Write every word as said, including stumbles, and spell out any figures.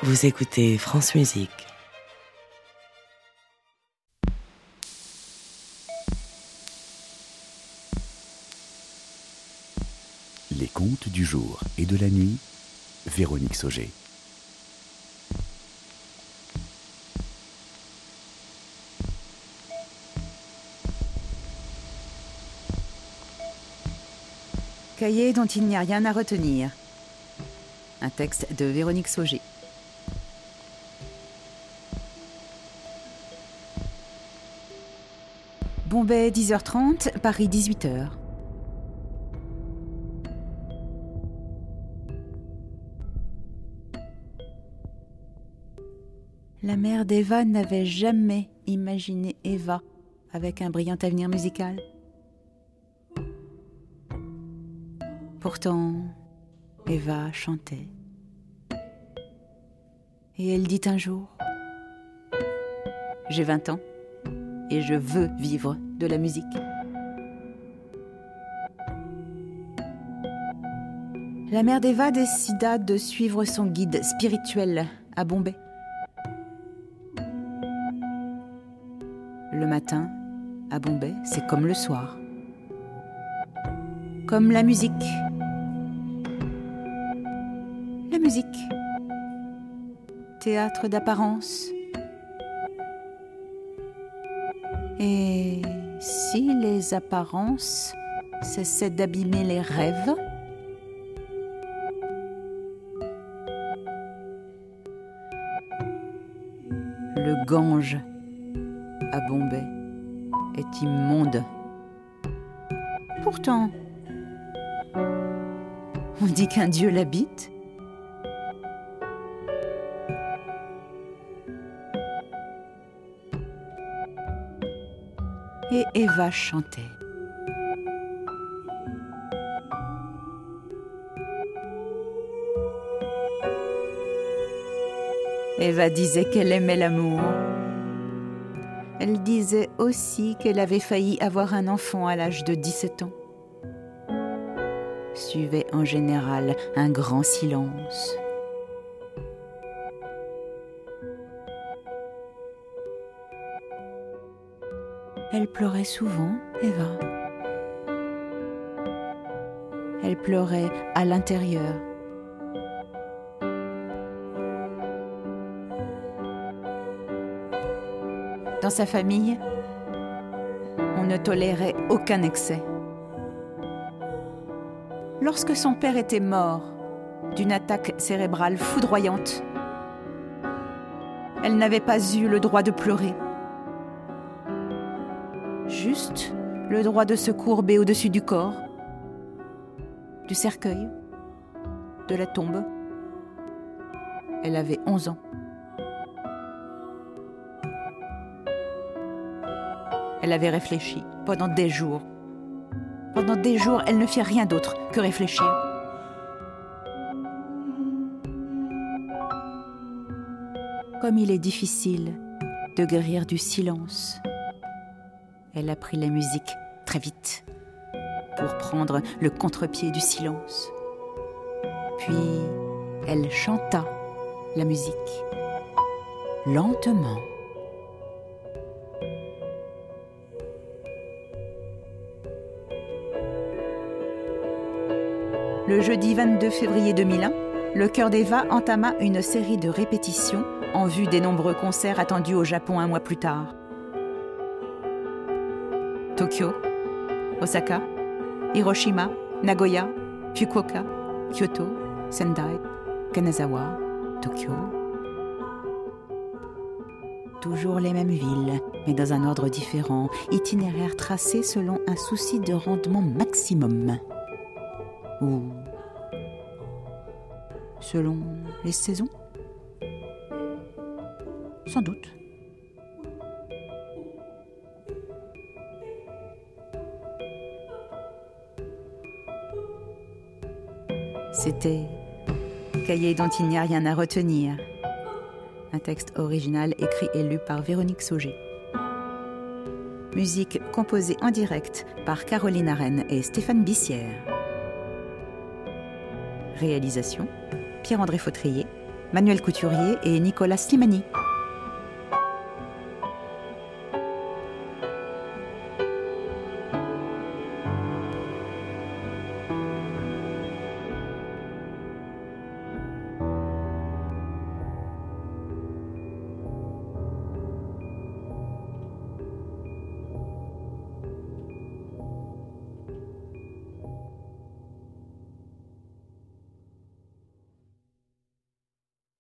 Vous écoutez France Musique. Les contes du jour et de la nuit, Véronique Sauger. Cahier dont il n'y a rien à retenir. Un texte de Véronique Sauger. Bombay dix heures trente, Paris dix-huit heures. La mère d'Eva n'avait jamais imaginé Eva avec un brillant avenir musical. Pourtant, Eva chantait. Et elle dit un jour, « J'ai vingt ans et je veux vivre de la musique. » La mère d'Eva décida de suivre son guide spirituel à Bombay. Le matin, à Bombay, c'est comme le soir. Comme la musique. La musique. Théâtre d'apparence. Et si les apparences cessaient d'abîmer les rêves ? Le Gange à Bombay est immonde. Pourtant, on dit qu'un dieu l'habite. Et Eva chantait. Eva disait qu'elle aimait l'amour. Elle disait aussi qu'elle avait failli avoir un enfant à l'âge de dix-sept ans. Suivait en général un grand silence. Elle pleurait souvent, Eva. Elle pleurait à l'intérieur. Dans sa famille, on ne tolérait aucun excès. Lorsque son père était mort d'une attaque cérébrale foudroyante, elle n'avait pas eu le droit de pleurer. Juste le droit de se courber au-dessus du corps, du cercueil, de la tombe. Elle avait onze ans. Elle avait réfléchi pendant des jours. Pendant des jours, elle ne fit rien d'autre que réfléchir. Comme il est difficile de guérir du silence, elle apprit la musique très vite pour prendre le contre-pied du silence. Puis, elle chanta la musique lentement. Le jeudi vingt-deux février deux mille un, le chœur d'Eva entama une série de répétitions en vue des nombreux concerts attendus au Japon un mois plus tard. Tokyo, Osaka, Hiroshima, Nagoya, Fukuoka, Kyoto, Sendai, Kanazawa, Tokyo. Toujours les mêmes villes, mais dans un ordre différent, itinéraire tracé selon un souci de rendement maximum. Ou selon les saisons ? Sans doute. C'était Cahier dont il n'y a rien à retenir. Un texte original écrit et lu par Véronique Sauger. Musique composée en direct par Caroline Arène et Stéphane Bissière. Réalisation, Pierre-André Fautrier, Manuel Couturier et Nicolas Slimani.